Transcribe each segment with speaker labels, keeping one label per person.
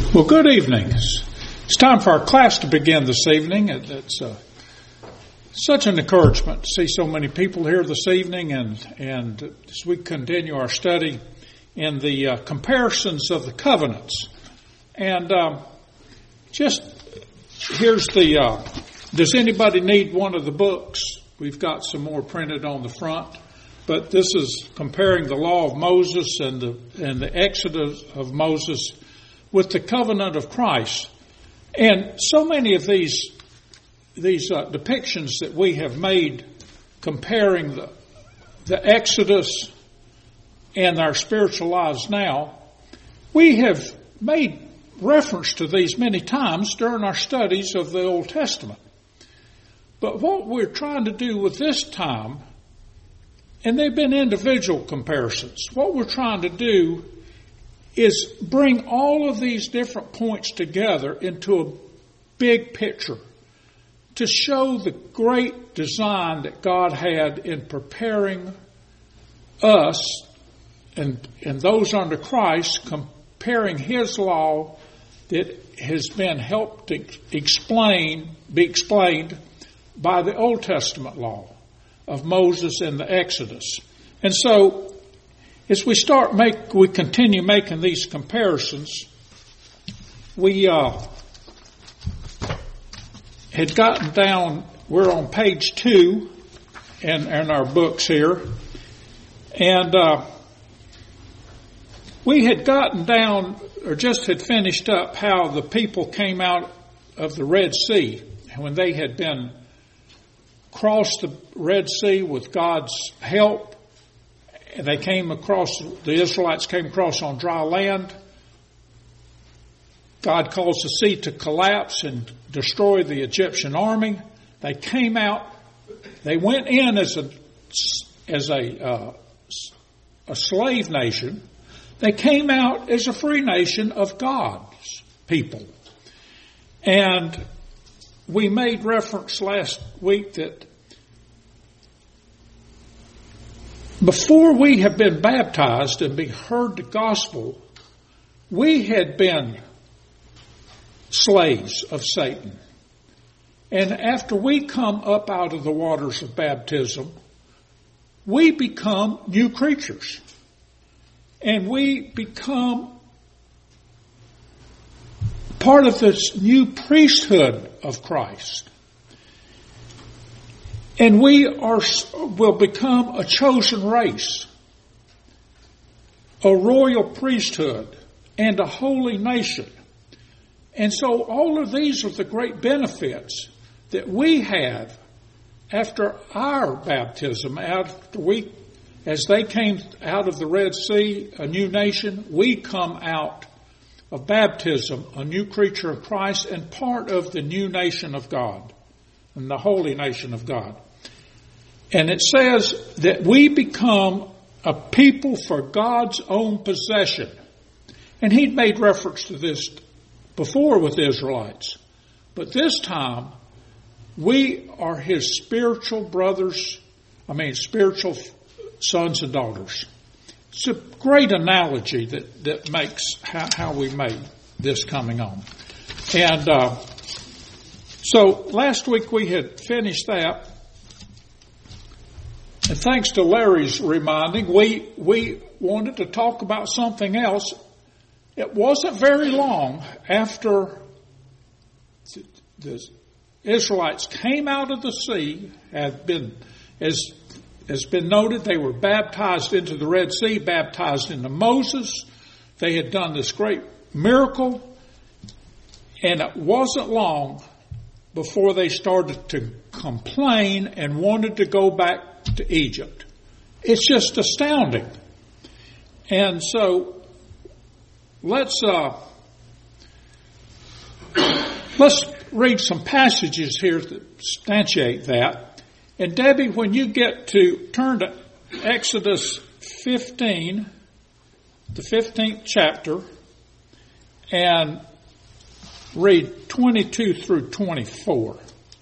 Speaker 1: Well, good evening. It's time for our class to begin this evening. It's such an encouragement to see so many people here this evening, and as we continue our study in the comparisons of the covenants. And just here's does anybody need one of the books? We've got some more printed on the front, but this is comparing the law of Moses and the Exodus of Moses with the covenant of Christ. And so many of these depictions that we have made comparing the Exodus and our spiritual lives now, we have made reference to these many times during our studies of the Old Testament. But what we're trying to do with this time, and they've been individual comparisons, what we're trying to do is bring all of these different points together into a big picture to show the great design that God had in preparing us and those under Christ, comparing His law that has been helped to be explained by the Old Testament law of Moses and the Exodus. And so, as we continue making these comparisons, we had gotten down, we're on page 2 in our books here, and we had gotten down, or just had finished up, how the people came out of the Red Sea, when they had been crossed the Red Sea with God's help. The Israelites came across on dry land. God caused the sea to collapse and destroy the Egyptian army. They came out. They went in as a slave nation. They came out as a free nation of God's people. And we made reference last week that before we have been baptized and heard the gospel, we had been slaves of Satan. And after we come up out of the waters of baptism, we become new creatures. And we become part of this new priesthood of Christ. And we will become a chosen race, a royal priesthood, and a holy nation. And so all of these are the great benefits that we have after our baptism, as they came out of the Red Sea, a new nation, we come out of baptism, a new creature of Christ, and part of the new nation of God, and the holy nation of God. And it says that we become a people for God's own possession. And he'd made reference to this before with the Israelites. But this time, we are His spiritual sons and daughters. It's a great analogy that makes how we made this coming on. And so last week we had finished that. And thanks to Larry's reminding, we wanted to talk about something else. It wasn't very long after the Israelites came out of the sea, has been noted, they were baptized into the Red Sea, baptized into Moses. They had done this great miracle, and it wasn't long before they started to complain and wanted to go back to Egypt. It's just astounding. And so let's read some passages here that substantiate that. And Debbie, when you turn to Exodus 15, the 15th chapter, and read 22 through 24.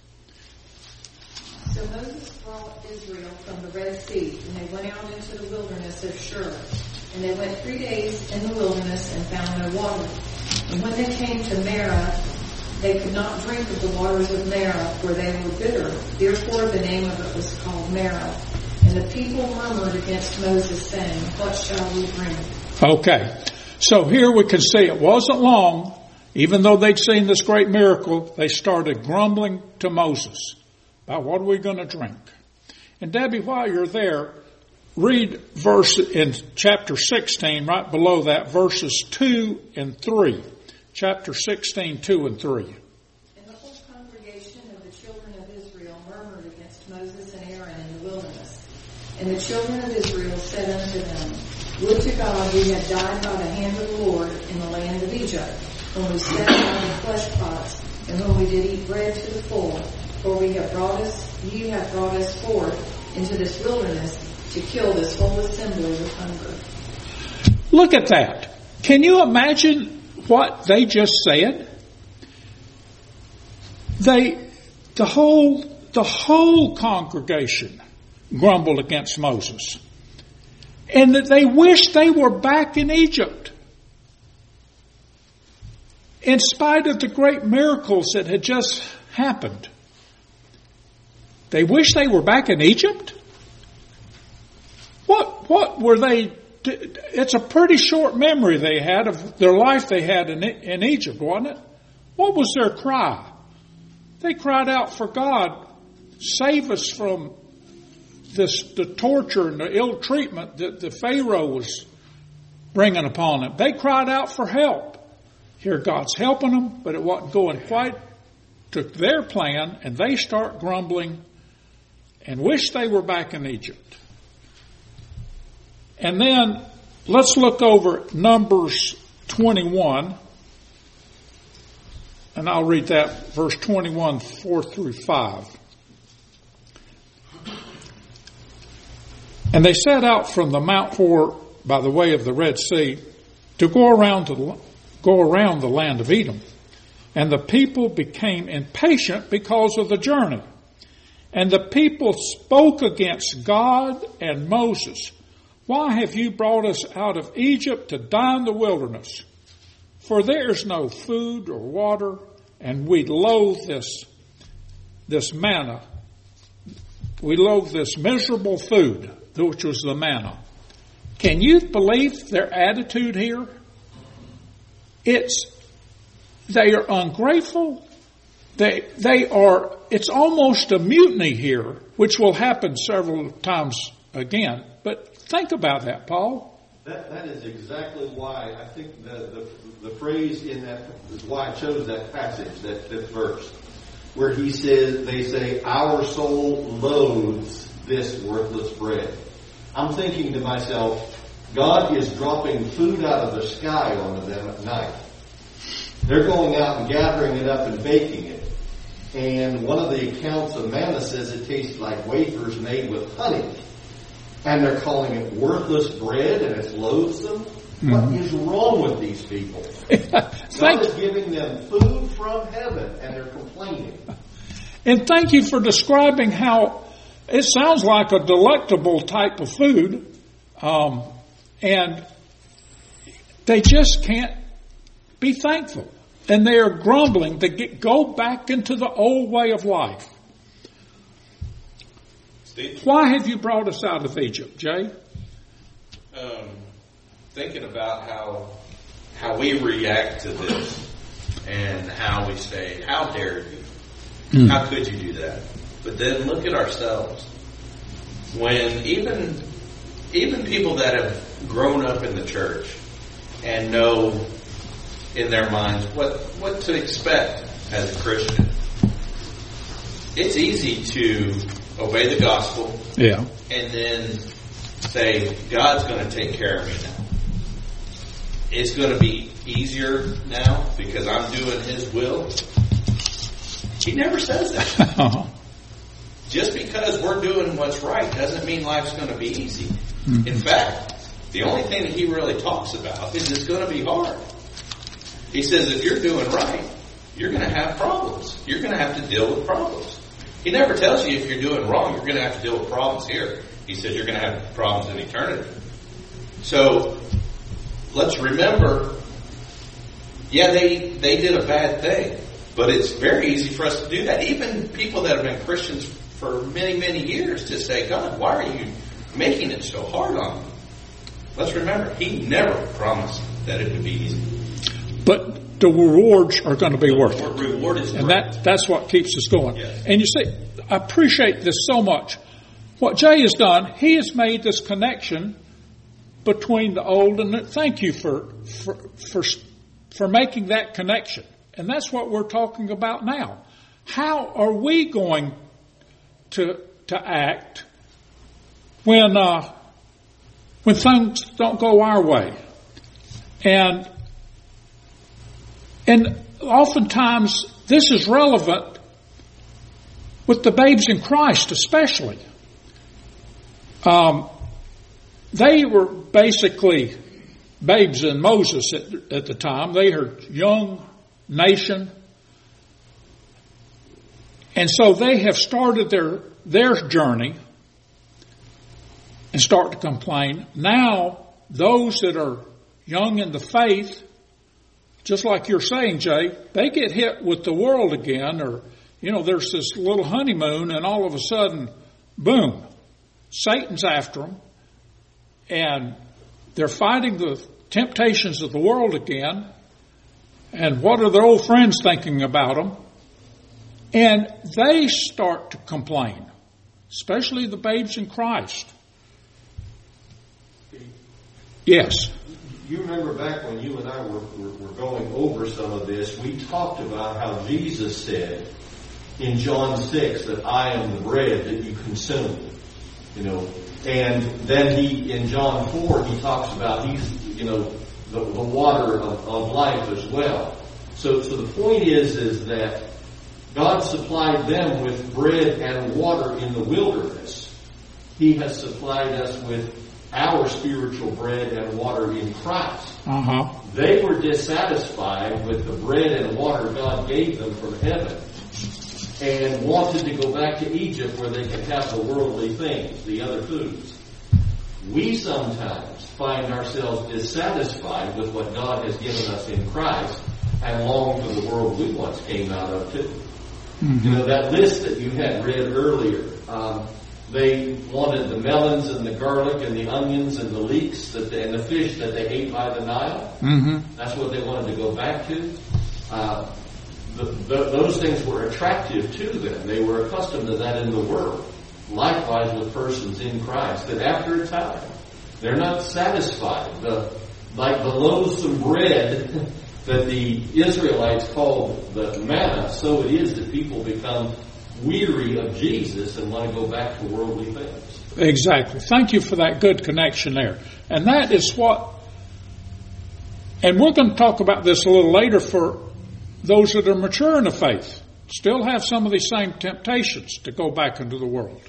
Speaker 2: So Moses brought Israel from the Red Sea, and they went out into the wilderness of Shur. And they went 3 days in the wilderness and found no water. And when they came to Marah, they could not drink of the waters of Marah, for they were bitter. Therefore the name of it was called Marah. And the people murmured against Moses, saying, what shall we drink?
Speaker 1: Okay. So here we can see it wasn't long, even though they'd seen this great miracle, they started grumbling to Moses about what are we going to drink. And Debbie, while you're there, read verse in chapter 16, right below that, verses 2 and 3. Chapter 16, 2 and 3.
Speaker 2: And the whole congregation of the children of Israel murmured against Moses and Aaron in the wilderness. And the children of Israel said unto them, would to God we had died by the hand of the Lord in the land of Egypt, when we sat down in flesh pots, and when we did eat bread to the full. For ye have brought us forth into this wilderness to kill this whole assembly with hunger.
Speaker 1: Look at that. Can you imagine what they just said? The whole congregation grumbled against Moses. And that they wished they were back in Egypt. In spite of the great miracles that had just happened. They wish they were back in Egypt? What were they? It's a pretty short memory they had of their life they had in Egypt, wasn't it? What was their cry? They cried out for God, save us from the torture and the ill treatment that the Pharaoh was bringing upon them. They cried out for help. Here God's helping them, but it wasn't going quite to their plan, and they start grumbling and wish they were back in Egypt. And then let's look over Numbers 21, and I'll read that, verse 21, 4 through 5. And they set out from the Mount Hor by the way of the Red Sea to go around the land of Edom. And the people became impatient because of the journey. And the people spoke against God and Moses. Why have you brought us out of Egypt to die in the wilderness? For there is no food or water, and we loathe this manna. We loathe this miserable food, which was the manna. Can you believe their attitude here? They are ungrateful. It's almost a mutiny here, which will happen several times again. But think about that, Paul.
Speaker 3: That is exactly why I think the phrase in that is why I chose that passage, that verse, where they say, our soul loathes this worthless bread. I'm thinking to myself, God is dropping food out of the sky onto them at night. They're going out and gathering it up and baking it. And one of the accounts of manna says it tastes like wafers made with honey. And they're calling it worthless bread and it's loathsome. Mm-hmm. What is wrong with these people? God is giving them food from heaven and they're complaining.
Speaker 1: And thank you for describing how it sounds like a delectable type of food. And they just can't be thankful. And they are grumbling to go back into the old way of life.
Speaker 4: Steve?
Speaker 1: Why have you brought us out of Egypt, Jay?
Speaker 4: Thinking about how we react to this and how we say, how dare you? How could you do that? But then look at ourselves. When even people that have grown up in the church and know in their minds what to expect as a Christian, it's easy to obey the gospel,
Speaker 1: yeah,
Speaker 4: and then say, God's going to take care of me now. It's going to be easier now because I'm doing His will. He never says that.
Speaker 1: Uh-huh.
Speaker 4: Just because we're doing what's right doesn't mean life's going to be easy.
Speaker 1: Mm-hmm.
Speaker 4: In fact, the only thing that He really talks about is it's going to be hard. He says if you're doing right, you're going to have problems. You're going to have to deal with problems. He never tells you if you're doing wrong, you're going to have to deal with problems here. He says you're going to have problems in eternity. So let's remember Yeah, they did a bad thing, but it's very easy for us to do that. Even people that have been Christians for many, many years to say, God, why are you making it so hard on me? Let's remember, He never promised that it would be easy.
Speaker 1: But the rewards are going to be worth it.
Speaker 4: Reward is
Speaker 1: and
Speaker 4: great.
Speaker 1: that's what keeps us going.
Speaker 4: Yes.
Speaker 1: And you see, I appreciate this so much. What Jay has done, he has made this connection between the old and the, thank you for making that connection. And that's what we're talking about now. How are we going to act when things don't go our way? And oftentimes this is relevant with the babes in Christ especially. They were basically babes in Moses at the time. They are a young nation. And so they have started their journey and start to complain. Now, those that are young in the faith, just like you're saying, Jay, they get hit with the world again, or, there's this little honeymoon, and all of a sudden, boom, Satan's after them, and they're fighting the temptations of the world again, and what are their old friends thinking about them? And they start to complain, especially the babes in Christ. Yes.
Speaker 3: You remember back when you and I were going over some of this, we talked about how Jesus said in John 6 that I am the bread that you consume. And then in John 4, he talks about he's, the water of life as well. So the point is that God supplied them with bread and water in the wilderness. He has supplied us with our spiritual bread and water in Christ. They were dissatisfied with the bread and water God gave them from heaven and wanted to go back to Egypt where they could have the worldly things, the other foods. We sometimes find ourselves dissatisfied with what God has given us in Christ and long for the world we once came out of too. Mm-hmm. That list that you had read earlier, they wanted the melons and the garlic and the onions and the leeks and the fish that they ate by the Nile. Mm-hmm. That's what they wanted to go back to. Those things were attractive to them. They were accustomed to that in the world. Likewise with persons in Christ, that after a time, they're not satisfied. Like the loathsome bread that the Israelites called the manna, so it is that people become weary of Jesus and want to go back to worldly things.
Speaker 1: Exactly. Thank you for that good connection there. And that is what, and we're going to talk about this a little later for those that are mature in the faith, still have some of these same temptations to go back into the world.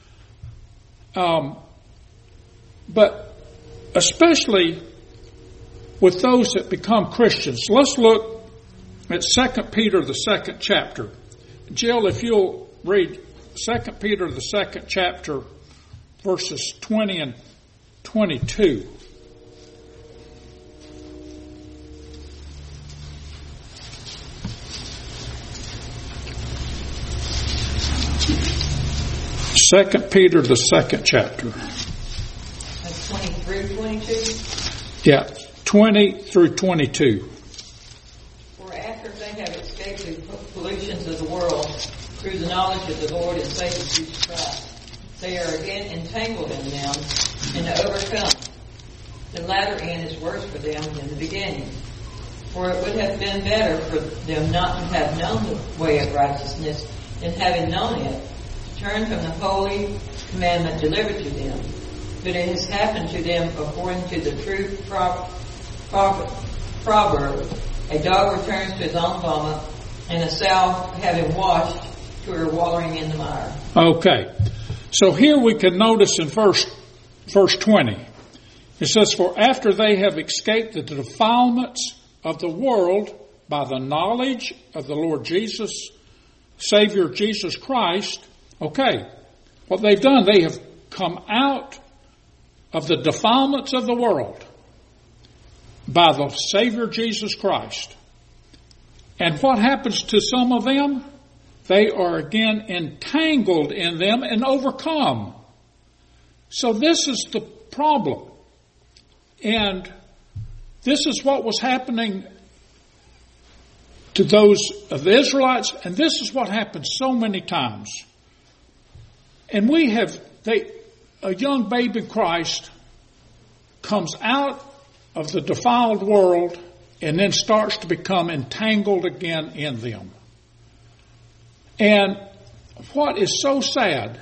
Speaker 1: But especially with those that become Christians, let's look at 2 Peter, the 2nd chapter. Jill, if you'll read 2 Peter, the 2nd chapter, verses 20 and 22. Second Peter, the 2nd chapter.
Speaker 2: That's 20 through 22?
Speaker 1: Yeah, 20 through 22.
Speaker 2: For after they have escaped the pollutions of the world through the knowledge of the Lord and Savior Jesus Christ, they are again entangled in them and to overcome. The latter end is worse for them than the beginning. For it would have been better for them not to have known the way of righteousness than having known it, turn from the holy commandment delivered to them. But it has happened to them according to the true proverb, a dog returns to his own vomit, and a sow having washed to her wallowing in the mire.
Speaker 1: Okay. So here we can notice in verse 20, it says, for after they have escaped the defilements of the world by the knowledge of the Lord Jesus, Savior Jesus Christ. Okay, what they've done, they have come out of the defilements of the world by the Savior Jesus Christ. And what happens to some of them? They are again entangled in them and overcome. So this is the problem. And this is what was happening to those of the Israelites, and this is what happens so many times. And a young babe in Christ comes out of the defiled world and then starts to become entangled again in them. And what is so sad,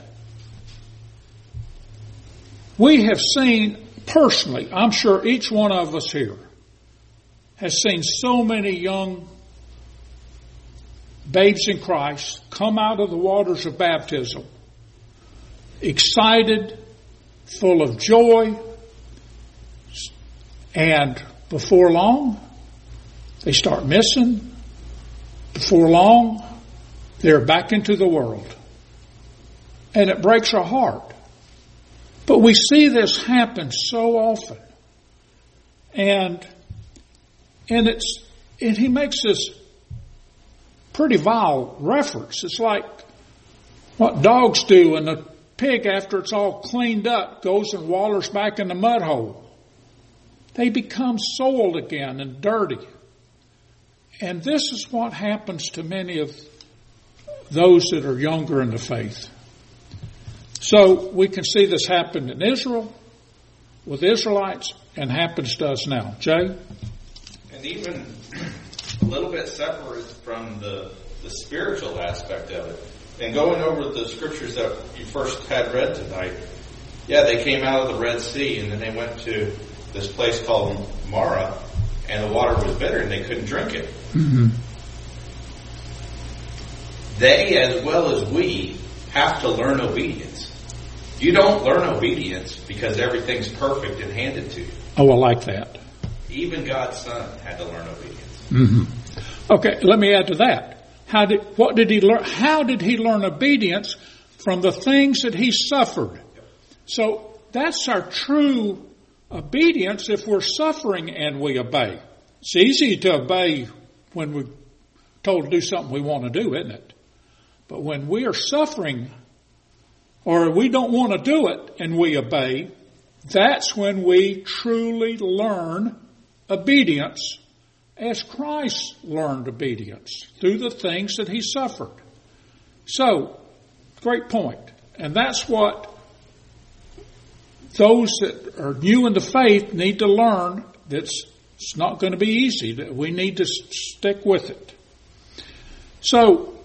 Speaker 1: we have seen personally, I'm sure each one of us here has seen so many young babes in Christ come out of the waters of baptism, excited, full of joy, and before long, they start missing. Before long, they're back into the world. And it breaks our heart. But we see this happen so often. And he makes this pretty vile reference. It's like what dogs do when a pig, after it's all cleaned up, goes and wallers back in the mud hole. They become soiled again and dirty. And this is what happens to many of those that are younger in the faith. So we can see this happen in Israel, with Israelites, and happens to us now. Jay?
Speaker 4: And even a little bit separate from the spiritual aspect of it. And going over the scriptures that you first had read tonight, yeah, they came out of the Red Sea and then they went to this place called Marah, and the water was bitter and they couldn't drink it.
Speaker 1: Mm-hmm.
Speaker 4: They, as well as we, have to learn obedience. You don't learn obedience because everything's perfect and handed to you.
Speaker 1: Oh, I like that.
Speaker 4: Even God's Son had to learn obedience.
Speaker 1: Mm-hmm. Okay, let me add to that. How did he learn? How did he learn obedience? From the things that he suffered. So that's our true obedience if we're suffering and we obey. It's easy to obey when we're told to do something we want to do, isn't it? But when we are suffering or we don't want to do it and we obey, that's when we truly learn obedience as Christ learned obedience through the things that he suffered. So, great point. And that's what those that are new in the faith need to learn. It's not going to be easy. We need to stick with it. So,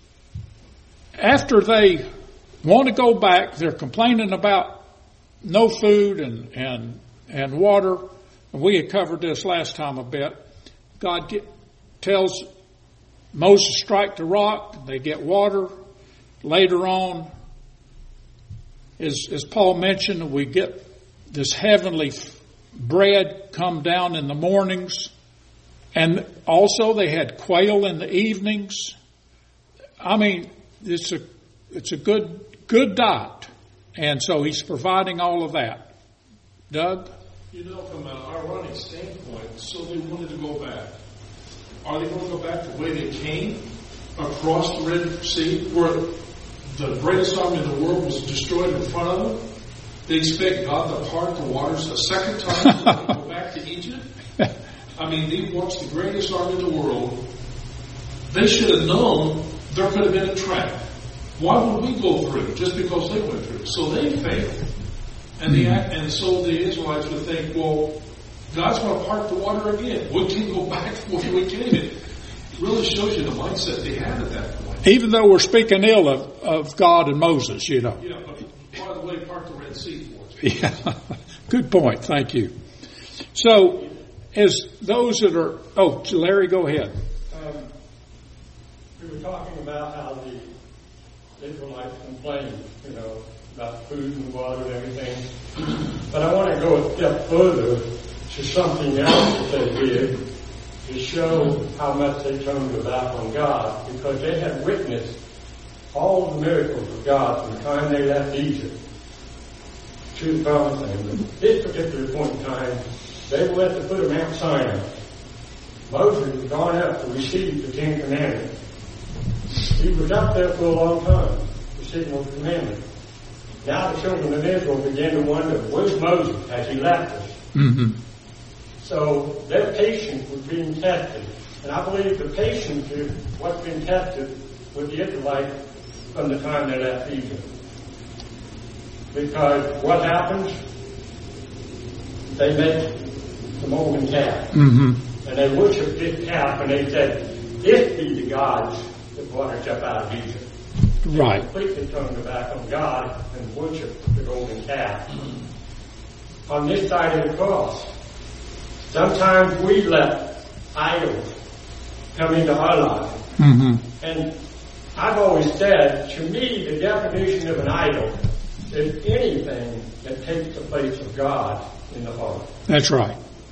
Speaker 1: after they want to go back, they're complaining about no food and water. We had covered this last time a bit. God tells Moses to strike the rock. They get water. Later on, as Paul mentioned, we get this heavenly bread come down in the mornings. And also they had quail in the evenings. I mean, it's a good diet. And so he's providing all of that. Doug?
Speaker 5: You know, from an ironic standpoint, so they wanted to go back. Are they going to go back the way they came? Across the Red Sea, where the greatest army in the world was destroyed in front of them? They expect God to part the waters a second time so they can go back to Egypt? I mean, they watched the greatest army in the world. They should have known there could have been a trap. Why would we go through just because they went through? So they failed. And so the Israelites would think, well, God's going to part the water again. We can go back to where we came. It really shows you the mindset they had at that point.
Speaker 1: Even though we're speaking ill of God and Moses, you know.
Speaker 5: Yeah, but by the way, part the Red Sea for us.
Speaker 1: Yeah, good point. Thank you. So, as those that are... Oh, Larry, go ahead.
Speaker 6: We were talking about how the Israelites complained, about food and water and everything. But I want to go a step further to something else that they did to show how much they turned their back on God, because they had witnessed all the miracles of God from the time they left Egypt to the promised land. But at this particular point in time, they were at the foot of Mount Sinai. Moses was gone up to receive the Ten Commandments. He was up there for a long time, receiving those commandments. Now the children of Israel began to wonder, where's Moses? Has he left us?
Speaker 1: Mm-hmm.
Speaker 6: So their patience was being tested. And I believe the patience is what's been tested with the Israelites from the time they left Egypt. Because what happens? They make the molten calf.
Speaker 1: Mm-hmm.
Speaker 6: And they worship this calf, and they said, this be the gods that brought us up out of Egypt.
Speaker 1: Right.
Speaker 6: They completely turned their back on God and worship the golden calf. On this side of the cross, sometimes we let idols come into our life.
Speaker 1: Mm-hmm.
Speaker 6: And I've always said, to me, the definition of an idol is anything that takes the place of God in the heart.
Speaker 1: That's right.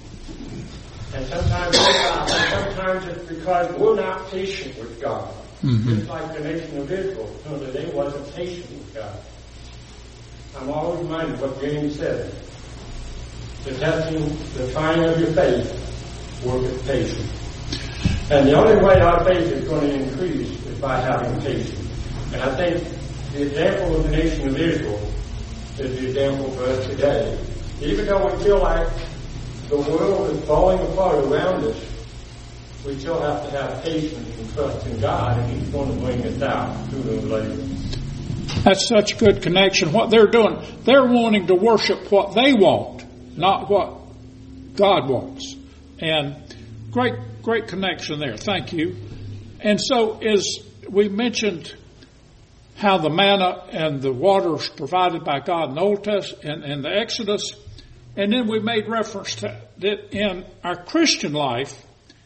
Speaker 6: And sometimes it's because we're not patient with God.
Speaker 1: Mm-hmm.
Speaker 6: Just like the nation of Israel, so that they wasn't patient with God. I'm always reminded what James said. The testing, the trying of your faith, worketh patience. And the only way our faith is going to increase is by having patience. And I think the example of the nation of Israel is the example for us today. Even though we feel like the world is falling apart around us, we still have to have patience and trust in God, and He's going to bring us out sooner or later.
Speaker 1: That's such a good connection. What they're doing, they're wanting to worship what they want, not what God wants. And great connection there. Thank you. And so, as we mentioned how the manna and the water is provided by God in the Old Testament and the Exodus, and then we made reference to that in our Christian life,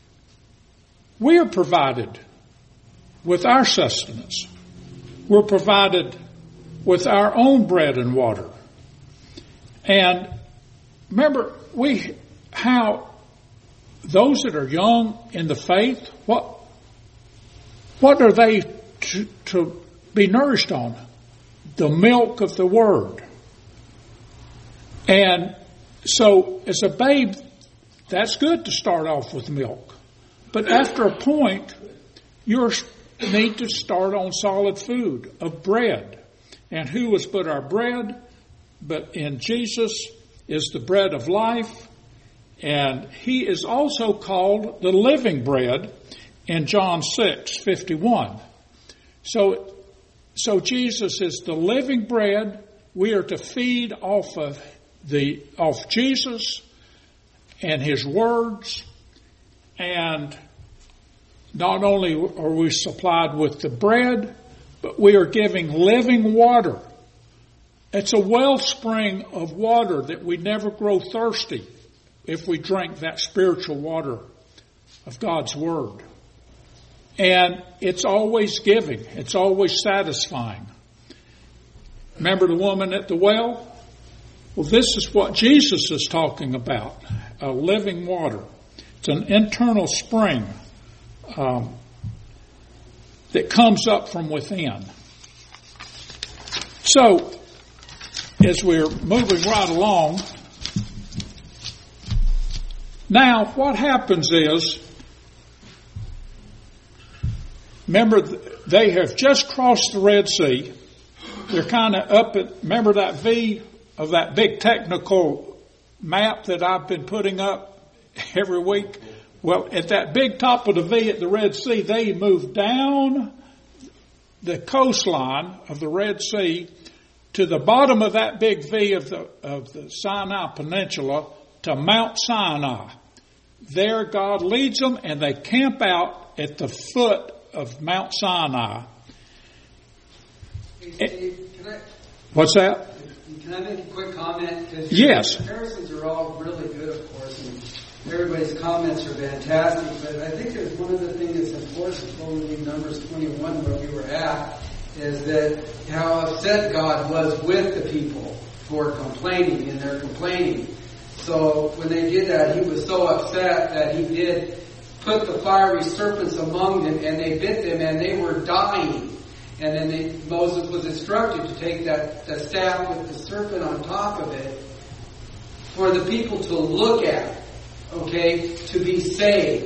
Speaker 1: we are provided with our sustenance. We're provided with our own bread and water. And remember, how those that are young in the faith, what are they to be nourished on? The milk of the Word. And so, as a babe, that's good to start off with milk. But after a point, you need to start on solid food of bread. And who is but our bread? But in Jesus is the bread of life. And He is also called the living bread in John 6:51. So Jesus is the living bread. We are to feed off Jesus and His words. And not only are we supplied with the bread, but we are giving living water. It's a wellspring of water that we never grow thirsty if we drink that spiritual water of God's Word. And it's always giving. It's always satisfying. Remember the woman at the well? Well, this is what Jesus is talking about, a living water. It's an internal spring that comes up from within. So, as we're moving right along, now what happens is, remember, they have just crossed the Red Sea. They're kind of up at, remember that V of that big technical map that I've been putting up every week? Well, at that big top of the V at the Red Sea, they moved down the coastline of the Red Sea to the bottom of that big V of the Sinai Peninsula to Mount Sinai. There God leads them, and they camp out at the foot of Mount Sinai.
Speaker 7: Hey, Steve,
Speaker 1: What's that?
Speaker 7: Can I make a quick comment?
Speaker 1: Yes.
Speaker 7: The comparisons are all really good, of course, and everybody's comments are fantastic, but I think there's one of the things that's important when we read Numbers 21 where we were at, is that how upset God was with the people for complaining, and they're complaining. So when they did that, He was so upset that He did put the fiery serpents among them, and they bit them, and they were dying. And then Moses was instructed to take that staff with the serpent on top of it for the people to look at, okay, to be saved.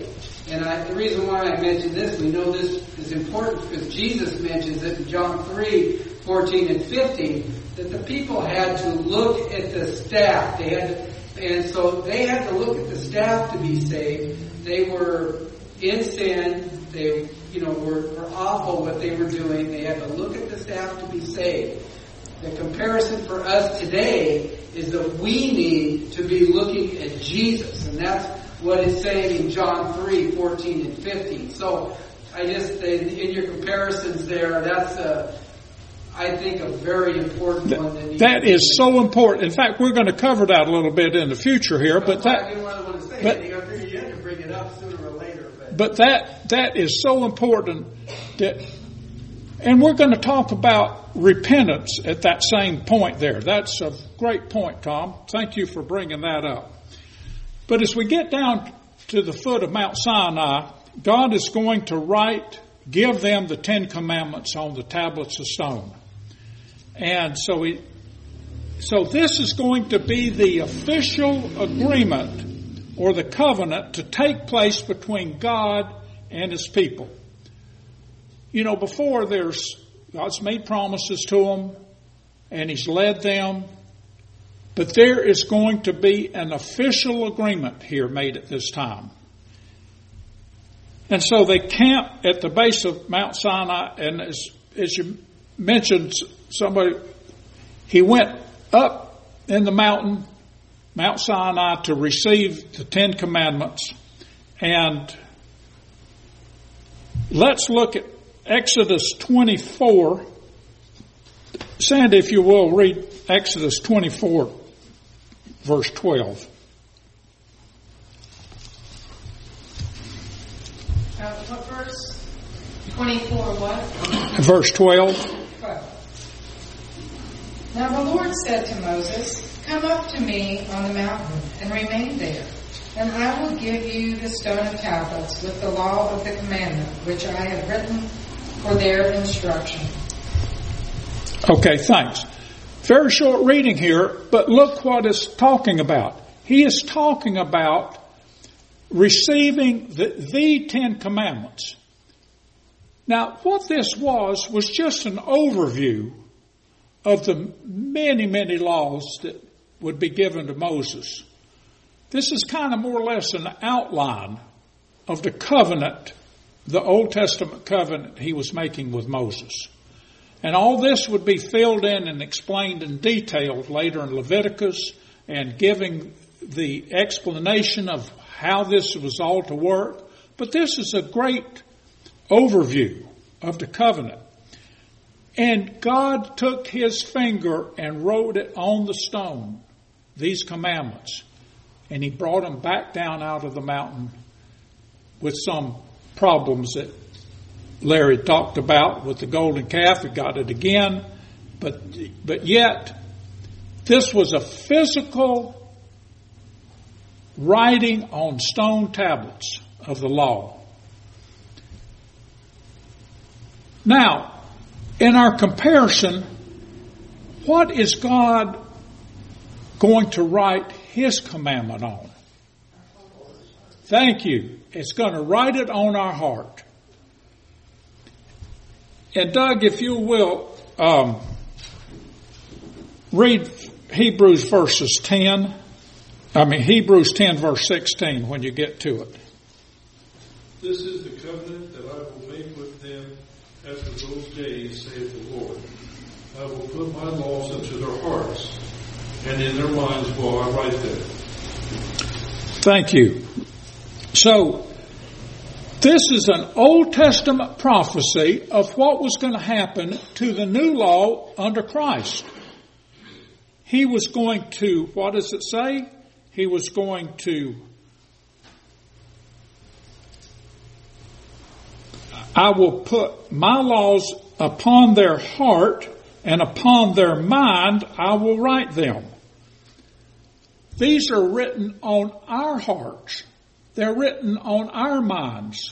Speaker 7: And the reason why I mention this, we know this is important because Jesus mentions it in John 3:14 and 15, that the people had to look at the staff. And so they had to look at the staff to be saved. They were in sin. They, were awful what they were doing. They had to look at the staff to be saved. The comparison for us today is that we need to be looking at Jesus. And that's what it's saying in John 3:14 and 15. So I just, in your comparisons there, that's I think a very important one.
Speaker 1: That is so important. In fact, we're going to cover that a little bit in the future here. But
Speaker 7: I didn't want to say anything. You had to bring it up sooner or later.
Speaker 1: But that is so important. And we're going to talk about repentance at that same point there. That's a great point, Tom. Thank you for bringing that up. But as we get down to the foot of Mount Sinai, God is going to give them the 10 Commandments on the tablets of stone. And so this is going to be the official agreement or the covenant to take place between God and His people. Before God's made promises to them and He's led them, but there is going to be an official agreement here made at this time. And so they camp at the base of Mount Sinai, and as you mentioned, he went up in the mountain, Mount Sinai, to receive the 10 Commandments. And let's look at Exodus 24. Sandy, if you will, read Exodus 24, verse 12.
Speaker 2: What verse? 24 what?
Speaker 1: Verse 12.
Speaker 2: Now the Lord said to Moses, "Come up to me on the mountain and remain there, and I will give you the stone of tablets with the law of the commandment, which I have written for their instruction."
Speaker 1: Okay, thanks. Very short reading here, but look what it's talking about. He is talking about receiving the 10 Commandments. Now, what this was just an overview of the many, many laws that would be given to Moses. This is kind of more or less an outline of the covenant, the Old Testament covenant he was making with Moses. And all this would be filled in and explained in detail later in Leviticus, and giving the explanation of how this was all to work. But this is a great overview of the covenant. And God took His finger and wrote it on the stone, these commandments. And He brought them back down out of the mountain with some problems that Larry talked about with the golden calf. He got it again. But yet, this was a physical writing on stone tablets of the law. Now, in our comparison, what is God going to write His commandment on? Thank you. It's going to write it on our heart. And Doug, if you will, read Hebrews 10 verse 16 when you get to it.
Speaker 5: This is the covenant that I will make with them after those days, saith the Lord. I will put my laws into their hearts, and in their minds will I write them.
Speaker 1: Thank you. So, this is an Old Testament prophecy of what was going to happen to the new law under Christ. He was going to, what does it say? He was going to, I will put my laws upon their heart, and upon their mind I will write them. These are written on our hearts. They're written on our minds.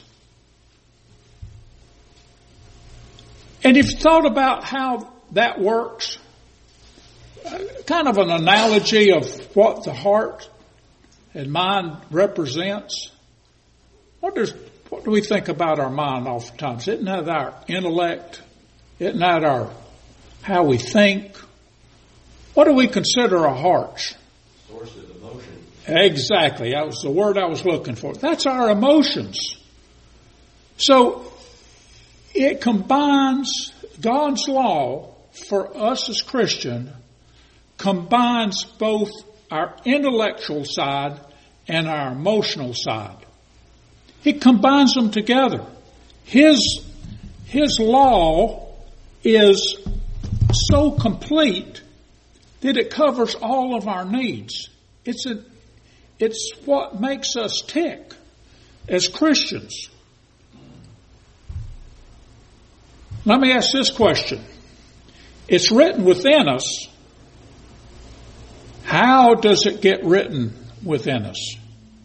Speaker 1: And if you thought about how that works, kind of an analogy of what the heart and mind represents. What do we think about our mind oftentimes? Isn't that our intellect? Isn't that how we think? What do we consider our hearts?
Speaker 3: Source of emotion.
Speaker 1: Exactly. That was the word I was looking for. That's our emotions. So it combines God's law for us as Christians, combines both our intellectual side and our emotional side. It combines them together. His law is so complete that it covers all of our needs. It's what makes us tick as Christians. Let me ask this question. It's written within us. How does it get written within us?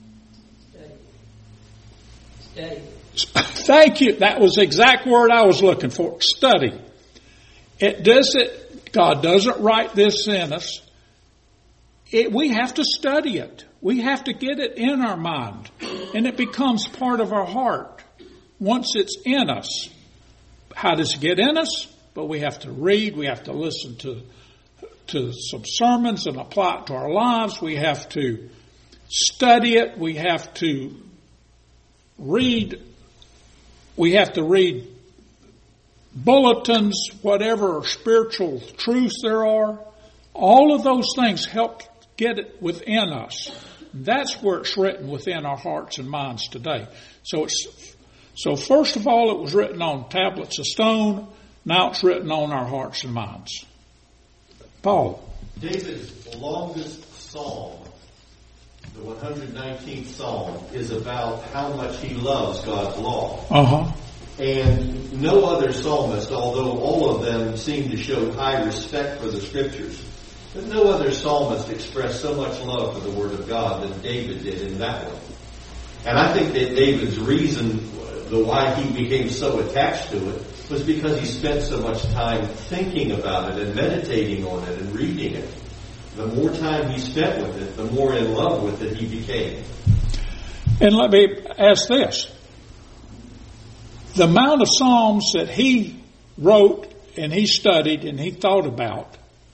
Speaker 8: Study.
Speaker 1: Thank you. That was the exact word I was looking for. Study. God doesn't write this in us. We have to study it. We have to get it in our mind. And it becomes part of our heart once it's in us. How does it get in us? But we have to read. We have to listen to some sermons and apply it to our lives. We have to study it. We have to read. We have to read bulletins, whatever spiritual truths there are. All of those things help get it within us. That's where it's written within our hearts and minds today. So first of all, it was written on tablets of stone. Now it's written on our hearts and minds. Paul.
Speaker 3: David's longest psalm, the 119th psalm, is about how much he loves God's law.
Speaker 1: Uh-huh.
Speaker 3: And no other psalmist, although all of them seem to show high respect for the Scriptures, but no other psalmist expressed so much love for the Word of God than David did in that one. And I think that David's reason why he became so attached to it was because he spent so much time thinking about it and meditating on it and reading it. The more time he spent with it, the more in love with it he became.
Speaker 1: And let me ask this. The amount of Psalms that he wrote and he studied and he thought about,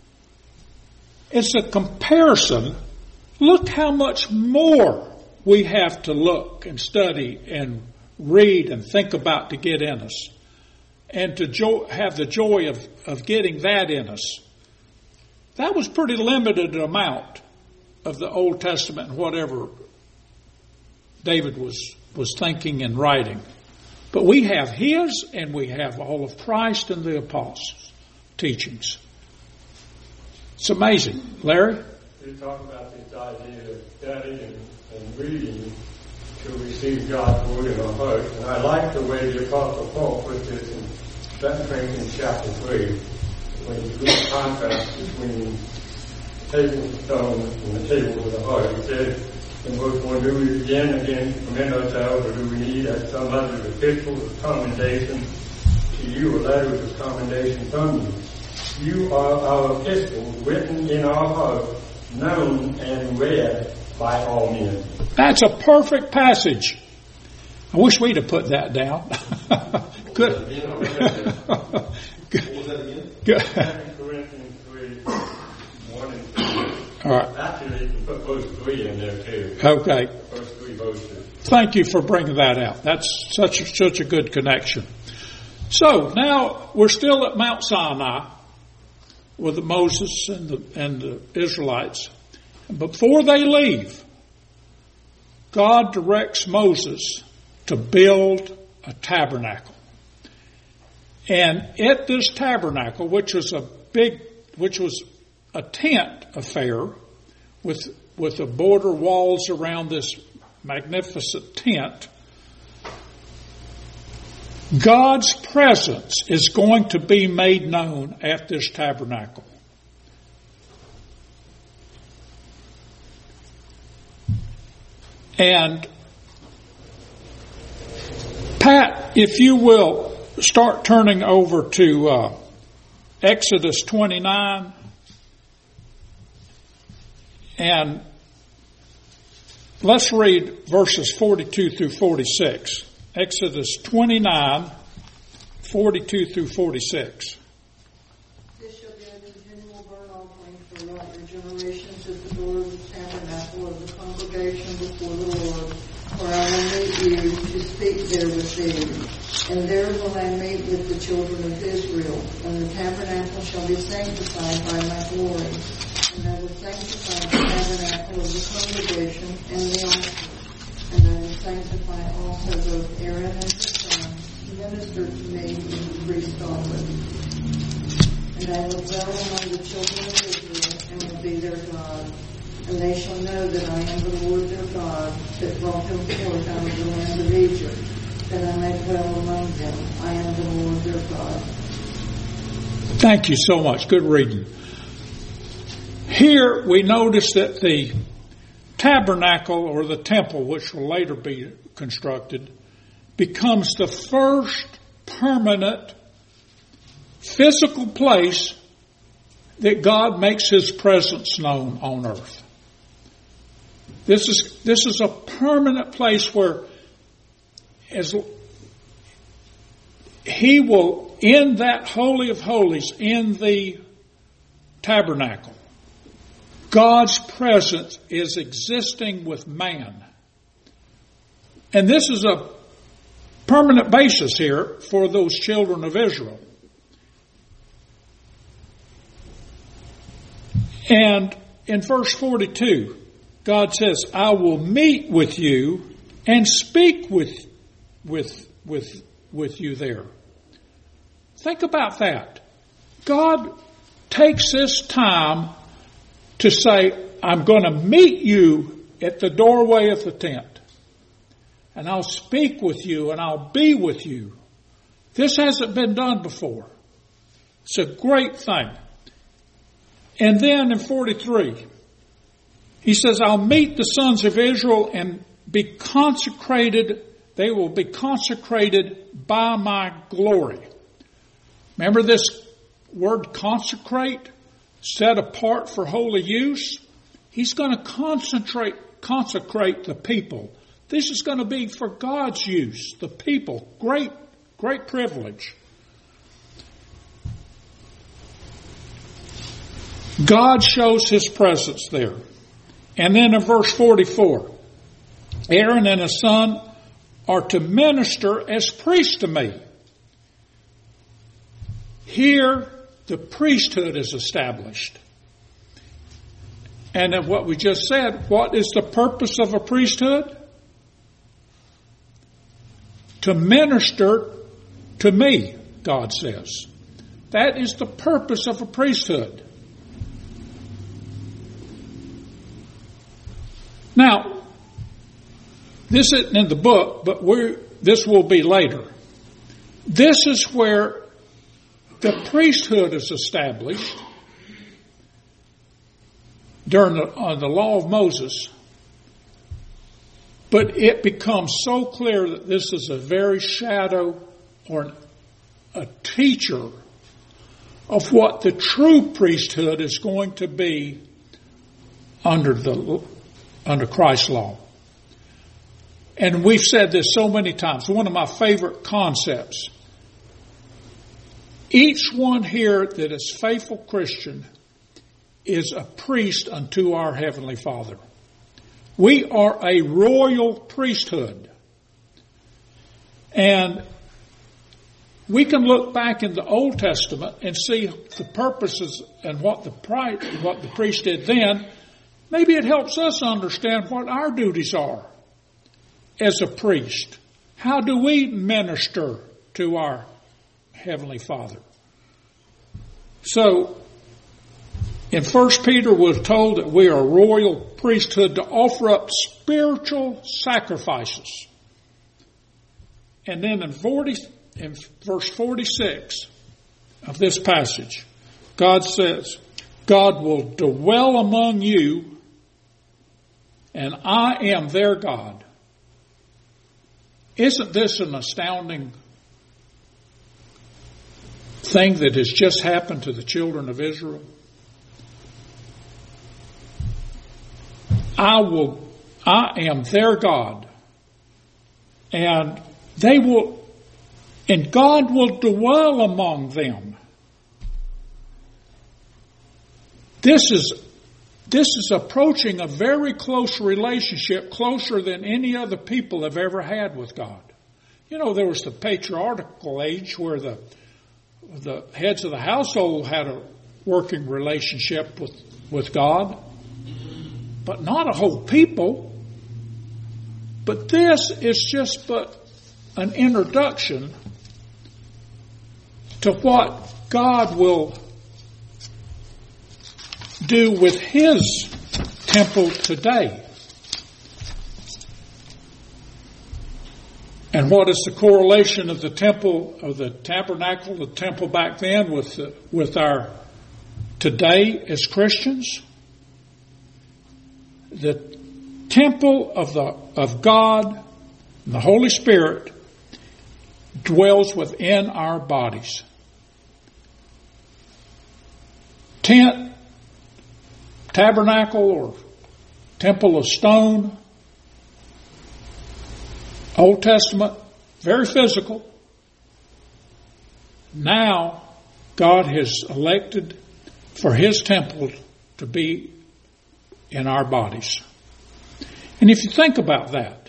Speaker 1: it's a comparison. Look how much more we have to look and study and read and think about to get in us. And to have the joy of getting that in us. That was pretty limited amount of the Old Testament and whatever David was thinking and writing. But we have his and we have all of Christ and the apostles' teachings. It's amazing. Larry?
Speaker 6: We talk about this idea of studying and reading to receive God's Word in our hearts. And I like the way the Apostle Paul puts this in 2 Corinthians chapter 3, when he drew a contrast between the table of stone and the table of the heart. He says in verse 1, do we again commend ourselves, or do we need, as some others, epistles of commendation to you, or letters of commendation from you? You are our epistles, written in our heart, known and read by all men.
Speaker 1: That's a perfect passage. I wish we'd have put that down. Good.
Speaker 3: What was that again?
Speaker 1: Good.
Speaker 6: 2 Corinthians 3, 1 and 2.
Speaker 1: All right.
Speaker 6: Actually, you can put verse 3 in there too.
Speaker 1: Okay.
Speaker 6: First 3 verses.
Speaker 1: Thank you for bringing that out. That's such a good connection. So now we're still at Mount Sinai with Moses and the Israelites. And before they leave, God directs Moses to build a tabernacle. And at this tabernacle, which was a tent affair with the border walls around this magnificent tent, God's presence is going to be made known at this tabernacle. And Pat, if you will start turning over to Exodus 29, and let's read verses 42 through 46. Exodus 29, 42 through 46.
Speaker 2: This shall be a continual burnt offering throughout your generations at the door of the tabernacle of the congregation before the Lord. For I will meet you to speak there with thee. And there will I meet with the children of Israel, when the tabernacle shall be sanctified by my glory. And I will sanctify the tabernacle of the congregation and the altar. And I will sanctify also both Aaron and his sons, to minister to me in the priest offering. And I will dwell among the children of Israel, and will be their God. And they shall know that I am the Lord their God, that brought them forth out of the land of Egypt, that I may dwell among them. I am the Lord their God.
Speaker 1: Thank you so much. Good reading. Here we notice that the tabernacle, or the temple, which will later be constructed, becomes the first permanent physical place that God makes His presence known on earth. This is a permanent place where as He will, in that Holy of Holies, in the tabernacle, God's presence is existing with man. And this is a permanent basis here for those children of Israel. And in verse 42, God says, I will meet with you and speak with you there. Think about that. God takes this time to say, I'm going to meet you at the doorway of the tent. And I'll speak with you and I'll be with you. This hasn't been done before. It's a great thing. And then in 43, He says, I'll meet the sons of Israel and be consecrated. They will be consecrated by my glory. Remember this word consecrate? Set apart for holy use. He's going to consecrate the people. This is going to be for God's use, the people. Great privilege. God shows His presence there. And then in verse 44, Aaron and his son are to minister as priests to me. Here, the priesthood is established. And of what we just said, what is the purpose of a priesthood? To minister to me, God says. That is the purpose of a priesthood. Now, this isn't in the book, but this will be later. This is where the priesthood is established during the law of Moses, but it becomes so clear that this is a very shadow or a teacher of what the true priesthood is going to be under Christ's law. And we've said this so many times. One of my favorite concepts. Each one here that is faithful Christian is a priest unto our Heavenly Father. We are a royal priesthood. And we can look back in the Old Testament and see the purposes and what the priest did then. Maybe it helps us understand what our duties are as a priest. How do we minister to our Heavenly Father? So, in 1 Peter we're told that we are a royal priesthood to offer up spiritual sacrifices. And then in verse 46 of this passage, God says, God will dwell among you, and I am their God. Isn't this an astounding thing that has just happened to the children of Israel? I I am their God. And God will dwell among them. This is approaching a very close relationship, closer than any other people have ever had with God. You know, there was the patriarchal age where the heads of the household had a working relationship with God, but not a whole people. But this is just but an introduction to what God will do with His temple today. And what is the correlation of the temple, of the tabernacle, the temple back then with our today as Christians? The temple of God, the Holy Spirit, dwells within our bodies. Tent, tabernacle, or temple of stone, Old Testament, very physical. Now, God has elected for His temple to be in our bodies. And if you think about that,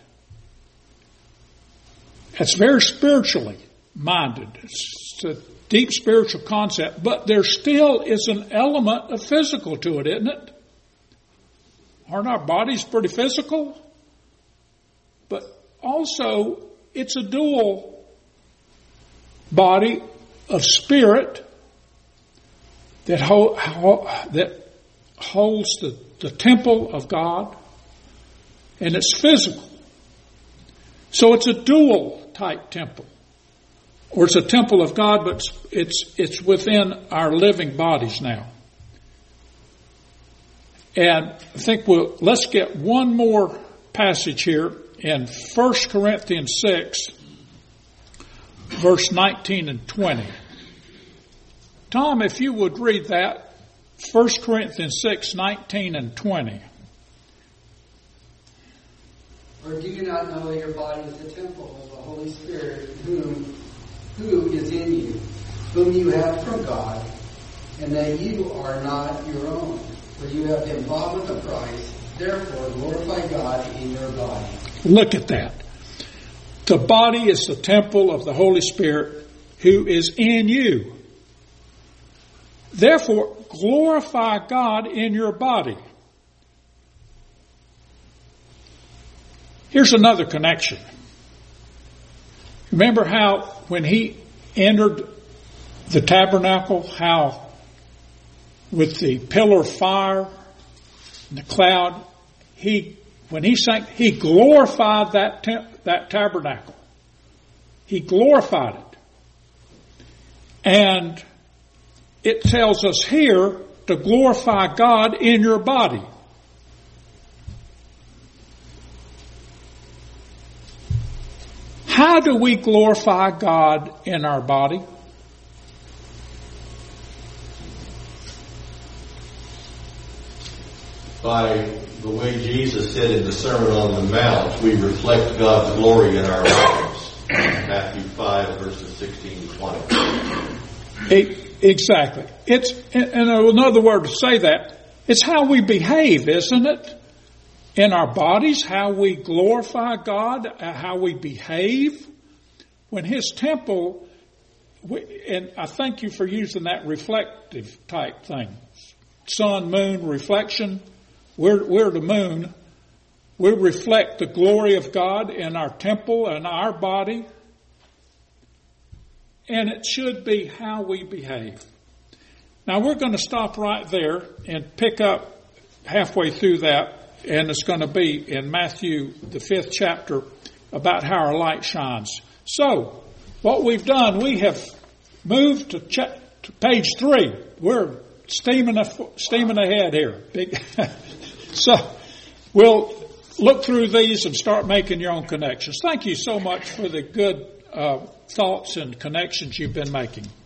Speaker 1: it's very spiritually minded. It's a deep spiritual concept, but there still is an element of physical to it, isn't it? Aren't our bodies pretty physical? But also, it's a dual body of spirit that holds the temple of God, and it's physical. So it's a dual type temple, or it's a temple of God, but it's within our living bodies now. And I think let's get one more passage here in 1 Corinthians 6, verse 19 and 20. Tom, if you would read that, 1 Corinthians 6, 19 and 20.
Speaker 7: Or do you not know that your body is the temple of the Holy Spirit, who is in you, whom you have from God, and that you are not your own, for you have been bought with a price. Therefore, glorify God in your body.
Speaker 1: Look at that. The body is the temple of the Holy Spirit who is in you. Therefore, glorify God in your body. Here's another connection. Remember how when He entered the tabernacle, how with the pillar of fire and the cloud, when He sang, He glorified that tabernacle. He glorified it. And it tells us here to glorify God in your body. How do we glorify God in our body?
Speaker 3: By the way Jesus said in the Sermon on the Mount, we reflect God's glory in our lives. Matthew 5, verses 16 to 20.
Speaker 1: Exactly. It's, and another word to say that, it's how we behave, isn't it? In our bodies, how we glorify God, how we behave. When His temple, and I thank you for using that reflective type thing. Sun, moon, reflection. We're the moon. We reflect the glory of God in our temple and our body. And it should be how we behave. Now we're going to stop right there and pick up halfway through that. And it's going to be in Matthew, the 5th chapter, about how our light shines. So, what we've done, we have moved to page 3. We're steaming ahead here. So, we'll look through these and start making your own connections. Thank you so much for the good thoughts and connections you've been making.